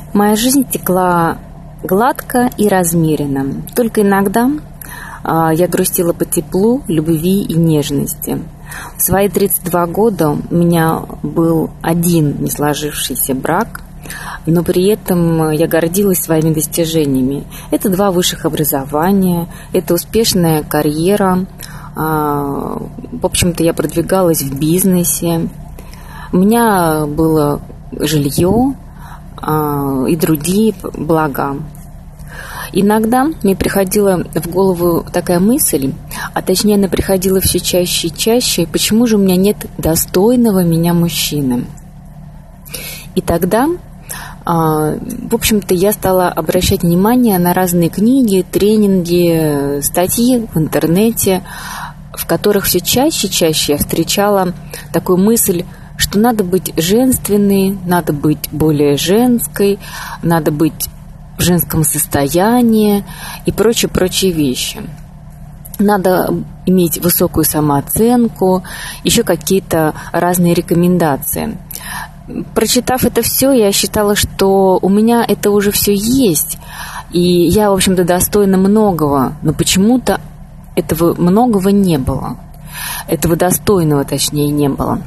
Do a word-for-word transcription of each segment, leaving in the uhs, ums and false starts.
Моя жизнь текла гладко и размеренно. Только иногда а, я грустила по теплу, любви и нежности. В свои тридцать два года у меня был один не сложившийся брак, но при этом я гордилась своими достижениями. Это два высших образования, это успешная карьера. А, в общем-то, я продвигалась в бизнесе. У меня было жилье и другие блага. Иногда мне приходила в голову такая мысль, а точнее она приходила все чаще и чаще, почему же у меня нет достойного меня мужчины. И тогда, в общем-то, я стала обращать внимание на разные книги, тренинги, статьи в интернете, в которых все чаще и чаще я встречала такую мысль, что надо быть женственной, надо быть более женской, надо быть в женском состоянии и прочие-прочие вещи. Надо иметь высокую самооценку, еще какие-то разные рекомендации. Прочитав это все, я считала, что у меня это уже все есть, и я, в общем-то, достойна многого, но почему-то этого многого не было. Этого достойного, точнее, не было.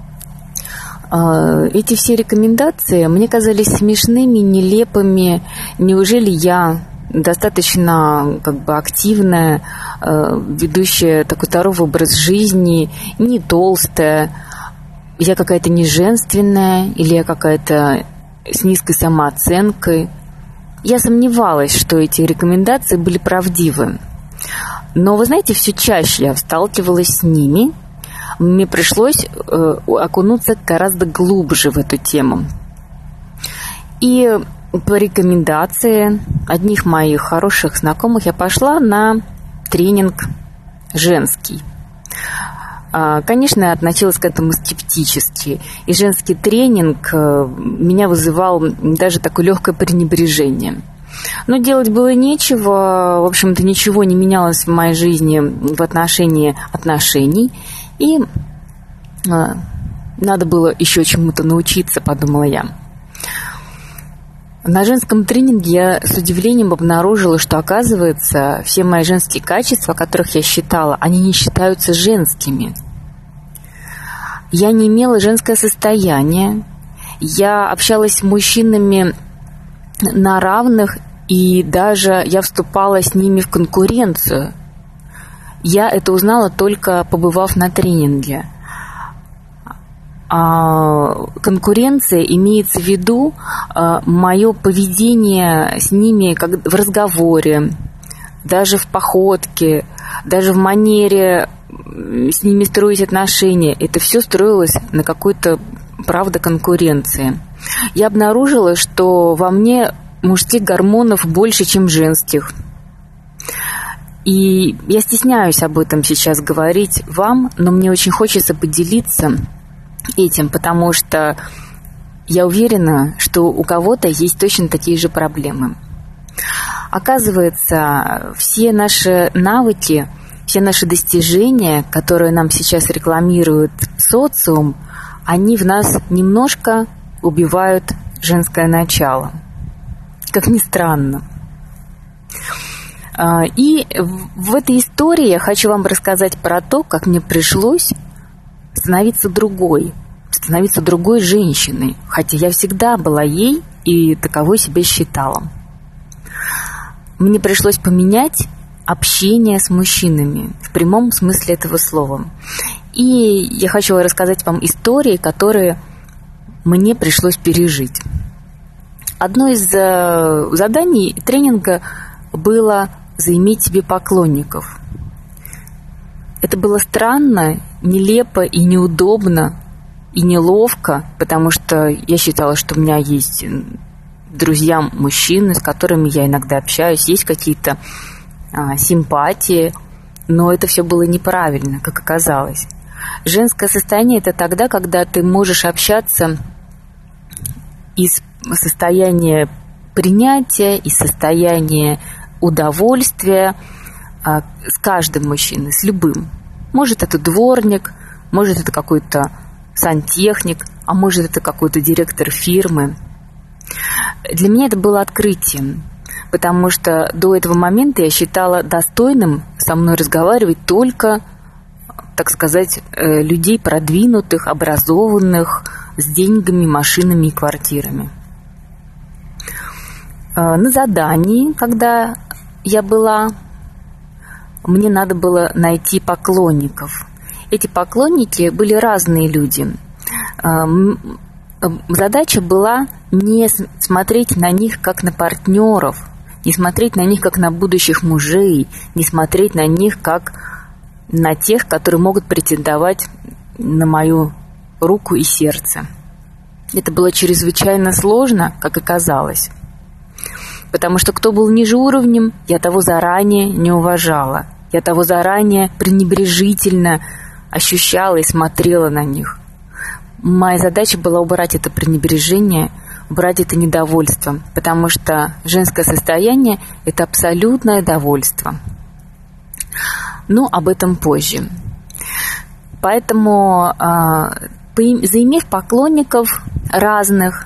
Эти все рекомендации мне казались смешными, нелепыми. Неужели я достаточно как бы активная, ведущая такой здоровый образ жизни, не толстая, я какая-то не женственная или я какая-то с низкой самооценкой? Я сомневалась, что эти рекомендации были правдивы. Но, вы знаете, все чаще я сталкивалась с ними. Мне пришлось э, окунуться гораздо глубже в эту тему. И по рекомендации одних моих хороших знакомых я пошла на тренинг женский. А, конечно, я относилась к этому скептически. И женский тренинг э, меня вызывал даже такое легкое пренебрежение. Но делать было нечего. В общем-то, ничего не менялось в моей жизни в отношении отношений. И э, надо было еще чему-то научиться, подумала я. На женском тренинге я с удивлением обнаружила, что, оказывается, все мои женские качества, которых я считала, они не считаются женскими. Я не имела женское состояние. Я общалась с мужчинами на равных, и даже я вступала с ними в конкуренцию. Я это узнала только побывав на тренинге. А конкуренция имеется в виду а, мое поведение с ними как в разговоре, даже в походке, даже в манере с ними строить отношения. Это все строилось на какой-то, правда, конкуренции. Я обнаружила, что во мне мужских гормонов больше, чем женских. И я стесняюсь об этом сейчас говорить вам, но мне очень хочется поделиться этим, потому что я уверена, что у кого-то есть точно такие же проблемы. Оказывается, все наши навыки, все наши достижения, которые нам сейчас рекламирует социум, они в нас немножко убивают женское начало. Как ни странно. И в этой истории я хочу вам рассказать про то, как мне пришлось становиться другой, становиться другой женщиной, хотя я всегда была ей и таковой себя считала. Мне пришлось поменять общение с мужчинами в прямом смысле этого слова. И я хочу рассказать вам истории, которые мне пришлось пережить. Одно из заданий тренинга было заиметь себе поклонников. Это было странно, нелепо и неудобно, и неловко, потому что я считала, что у меня есть друзья-мужчины, с которыми я иногда общаюсь, есть какие-то а, симпатии, но это все было неправильно, как оказалось. Женское состояние – это тогда, когда ты можешь общаться из состояния принятия, из состояния удовольствия а, с каждым мужчиной, с любым. Может, это дворник, может, это какой-то сантехник, а может, это какой-то директор фирмы. Для меня это было открытием, потому что до этого момента я считала достойным со мной разговаривать только, так сказать, людей продвинутых, образованных, с деньгами, машинами и квартирами. На задании, когда я была, мне надо было найти поклонников. Эти поклонники были разные люди. Задача была не смотреть на них как на партнеров, не смотреть на них как на будущих мужей, не смотреть на них как на тех, которые могут претендовать на мою руку и сердце. Это было чрезвычайно сложно, как оказалось. Потому что кто был ниже уровнем, я того заранее не уважала. Я того заранее пренебрежительно ощущала и смотрела на них. Моя задача была убрать это пренебрежение, убрать это недовольство, потому что женское состояние – это абсолютное довольство. Но об этом позже. Поэтому, заимев поклонников разных,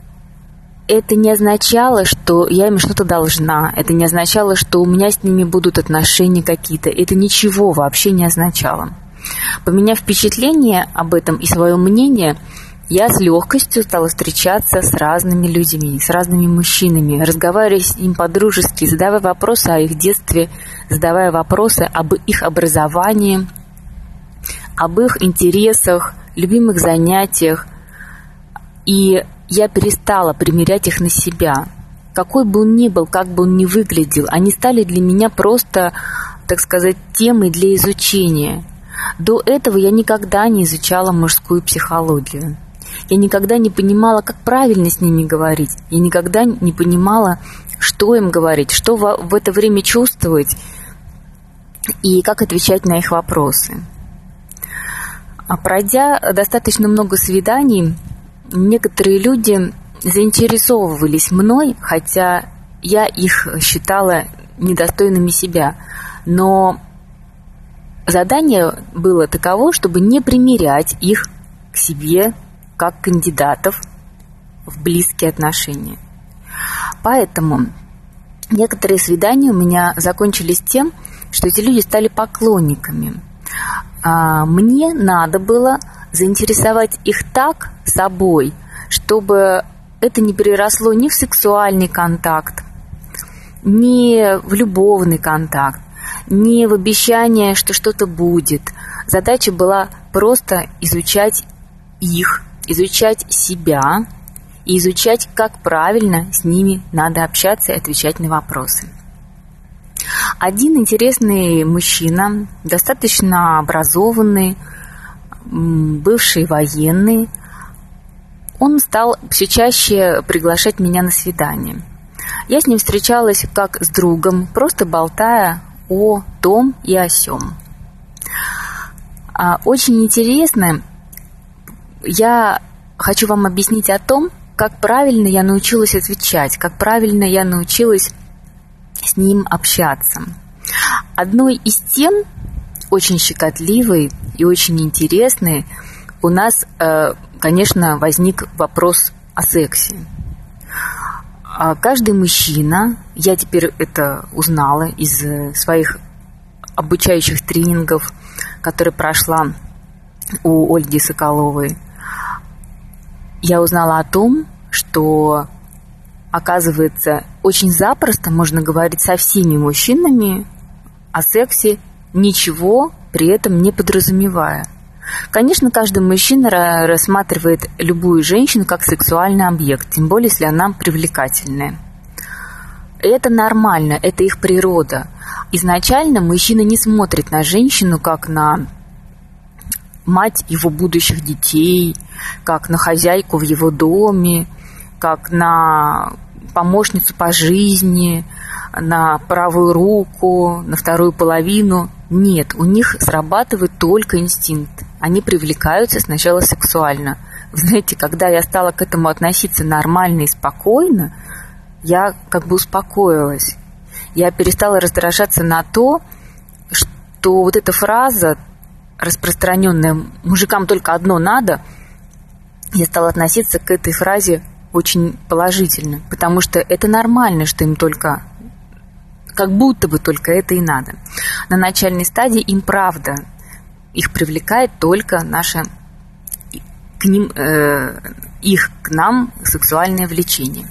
это не означало, что я им что-то должна, это не означало, что у меня с ними будут отношения какие-то, это ничего вообще не означало. Поменяв впечатление об этом и свое мнение, я с легкостью стала встречаться с разными людьми, с разными мужчинами, разговаривая с ними по-дружески, задавая вопросы о их детстве, задавая вопросы об их образовании, об их интересах, любимых занятиях. И я перестала примерять их на себя. Какой бы он ни был, как бы он ни выглядел, они стали для меня просто, так сказать, темой для изучения. До этого я никогда не изучала мужскую психологию. Я никогда не понимала, как правильно с ними говорить. Я никогда не понимала, что им говорить, что в это время чувствовать и как отвечать на их вопросы. А пройдя достаточно много свиданий, некоторые люди заинтересовывались мной, хотя я их считала недостойными себя. Но задание было таково, чтобы не примерять их к себе как кандидатов в близкие отношения. Поэтому некоторые свидания у меня закончились тем, что эти люди стали поклонниками. Мне надо было заинтересовать их так собой, чтобы это не переросло ни в сексуальный контакт, ни в любовный контакт, ни в обещание, что что-то будет. Задача была просто изучать их, изучать себя и изучать, как правильно с ними надо общаться и отвечать на вопросы. Один интересный мужчина, достаточно образованный, бывший военный, он стал все чаще приглашать меня на свидание. Я с ним встречалась как с другом, просто болтая о том и о сём. Очень интересно, я хочу вам объяснить о том, как правильно я научилась отвечать, как правильно я научилась с ним общаться. Одной из тем, очень щекотливой и очень интересной, у нас, конечно, возник вопрос о сексе. Каждый мужчина, я теперь это узнала из своих обучающих тренингов, которые прошла у Ольги Соколовой, я узнала о том, что, оказывается, очень запросто можно говорить со всеми мужчинами о сексе, ничего при этом не подразумевая. Конечно, каждый мужчина рассматривает любую женщину как сексуальный объект, тем более, если она привлекательная. И это нормально, это их природа. Изначально мужчина не смотрит на женщину как на мать его будущих детей, как на хозяйку в его доме, как на помощницу по жизни, на правую руку, на вторую половину. Нет, у них срабатывает только инстинкт. Они привлекаются сначала сексуально. Вы знаете, когда я стала к этому относиться нормально и спокойно, я как бы успокоилась. Я перестала раздражаться на то, что вот эта фраза, распространенная «мужикам только одно надо», я стала относиться к этой фразе очень положительно, потому что это нормально, что им только, как будто бы только это и надо. На начальной стадии им правда, их привлекает только наше, к ним, э, их к нам сексуальное влечение.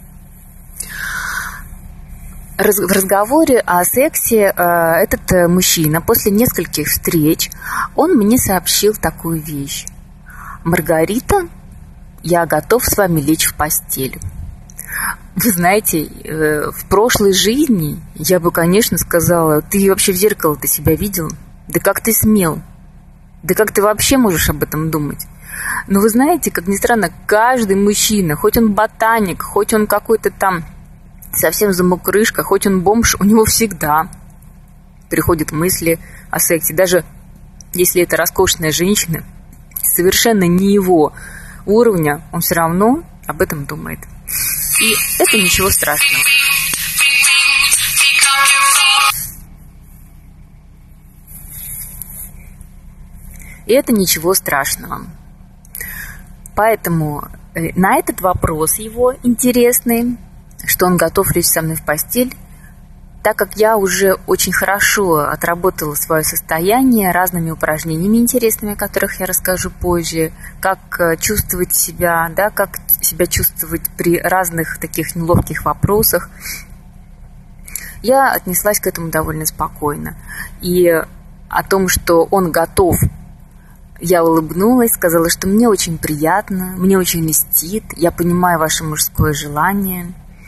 Раз, в разговоре о сексе э, этот мужчина после нескольких встреч, он мне сообщил такую вещь. Маргарита, я готов с вами лечь в постель. Вы знаете, в прошлой жизни я бы, конечно, сказала, ты вообще в зеркало-то себя видел? Да как ты смел? Да как ты вообще можешь об этом думать? Но вы знаете, как ни странно, каждый мужчина, хоть он ботаник, хоть он какой-то там совсем замокрышка, хоть он бомж, у него всегда приходят мысли о сексе. Даже если это роскошная женщина, совершенно не его уровня, он все равно об этом думает. И это ничего страшного. И это ничего страшного. Поэтому на этот вопрос его интересный, что он готов лечь со мной в постель, так как я уже очень хорошо отработала свое состояние разными упражнениями интересными, о которых я расскажу позже, как чувствовать себя, да, как себя чувствовать при разных таких неловких вопросах, я отнеслась к этому довольно спокойно. И о том, что он готов, я улыбнулась, сказала, что мне очень приятно, мне очень льстит, я понимаю ваше мужское желание.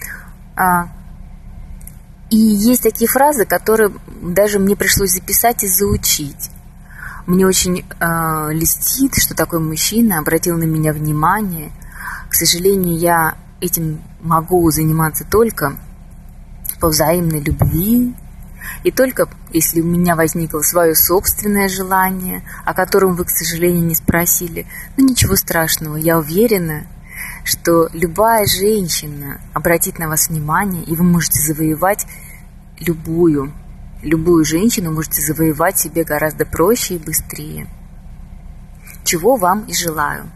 И есть такие фразы, которые даже мне пришлось записать и заучить. Мне очень э, льстит, что такой мужчина обратил на меня внимание. К сожалению, я этим могу заниматься только по взаимной любви и только если у меня возникло свое собственное желание, о котором вы, к сожалению, не спросили. Но ничего страшного, я уверена, что любая женщина обратит на вас внимание, и вы можете завоевать любую, любую женщину можете завоевать себе гораздо проще и быстрее. Чего вам и желаю.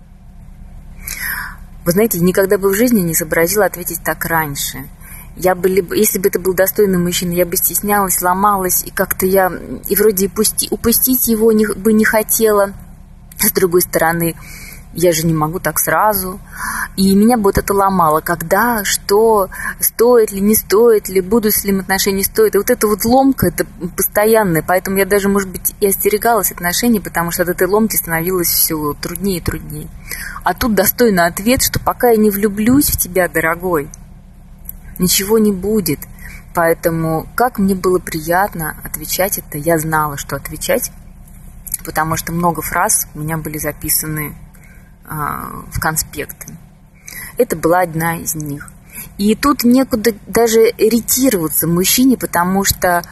Вы знаете, никогда бы в жизни не сообразила ответить так раньше. Я бы, либо, если бы это был достойный мужчина, я бы стеснялась, ломалась, и как-то я и вроде пусти, упустить его не, бы не хотела. С другой стороны, я же не могу так сразу. И меня бы вот это ломало. Когда, что, стоит ли, не стоит ли, будут ли им отношения, стоит. И вот эта вот ломка, это постоянная. Поэтому я даже, может быть, и остерегалась отношений, потому что от этой ломки становилось все труднее и труднее. А тут достойный ответ, что пока я не влюблюсь в тебя, дорогой, ничего не будет. Поэтому как мне было приятно отвечать это. Я знала, что отвечать, потому что много фраз у меня были записаны в конспекты. Это была одна из них. И тут некуда даже иритироваться мужчине, потому что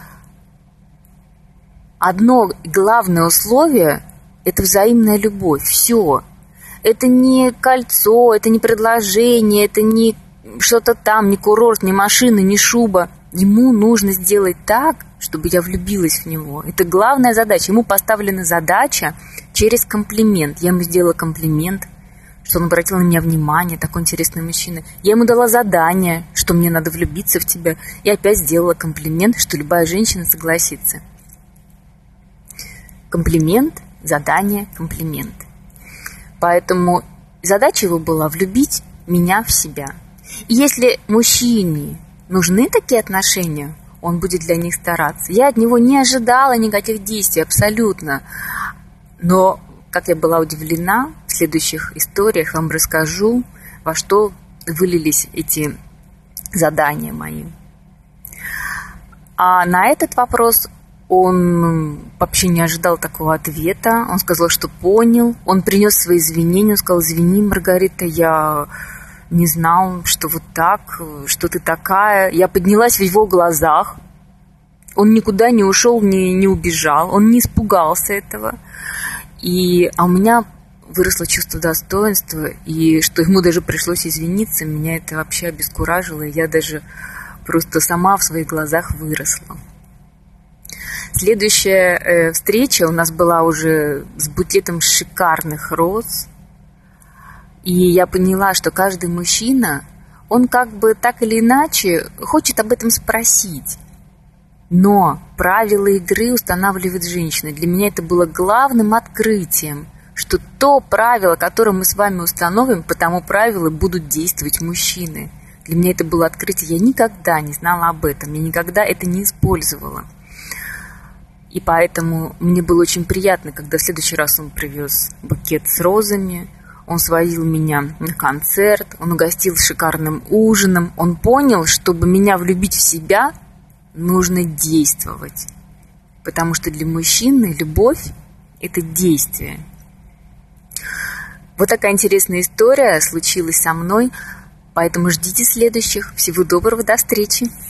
одно главное условие – это взаимная любовь. Все. Это не кольцо, это не предложение, это не что-то там, не курорт, не машина, не шуба. Ему нужно сделать так, чтобы я влюбилась в него. Это главная задача. Ему поставлена задача через комплимент. Я ему сделала комплимент, что он обратил на меня внимание, такой интересный мужчина. Я ему дала задание, что мне надо влюбиться в тебя. И опять сделала комплимент, что любая женщина согласится. Комплимент, задание, комплимент. Поэтому задача его была влюбить меня в себя. И если мужчине нужны такие отношения, он будет для них стараться. Я от него не ожидала никаких действий, абсолютно. Но, как я была удивлена, в следующих историях вам расскажу, во что вылились эти задания мои. А на этот вопрос он вообще не ожидал такого ответа. Он сказал, что понял. Он принес свои извинения. Он сказал: извини, Маргарита, я не знал, что вот так, что ты такая. Я поднялась в его глазах. Он никуда не ушел, не, не убежал. Он не испугался этого. И, а у меня выросло чувство достоинства. И что ему даже пришлось извиниться, меня это вообще обескуражило. И я даже просто сама в своих глазах выросла. Следующая э, встреча у нас была уже с букетом шикарных роз. И я поняла, что каждый мужчина, он как бы так или иначе хочет об этом спросить. Но правила игры устанавливает женщина. Для меня это было главным открытием, что то правило, которое мы с вами установим, по тому правилу будут действовать мужчины. Для меня это было открытие. Я никогда не знала об этом, я никогда это не использовала. И поэтому мне было очень приятно, когда в следующий раз он привез букет с розами, он свозил меня на концерт, он угостил шикарным ужином. Он понял, чтобы меня влюбить в себя, нужно действовать. Потому что для мужчины любовь – это действие. Вот такая интересная история случилась со мной, поэтому ждите следующих. Всего доброго, до встречи!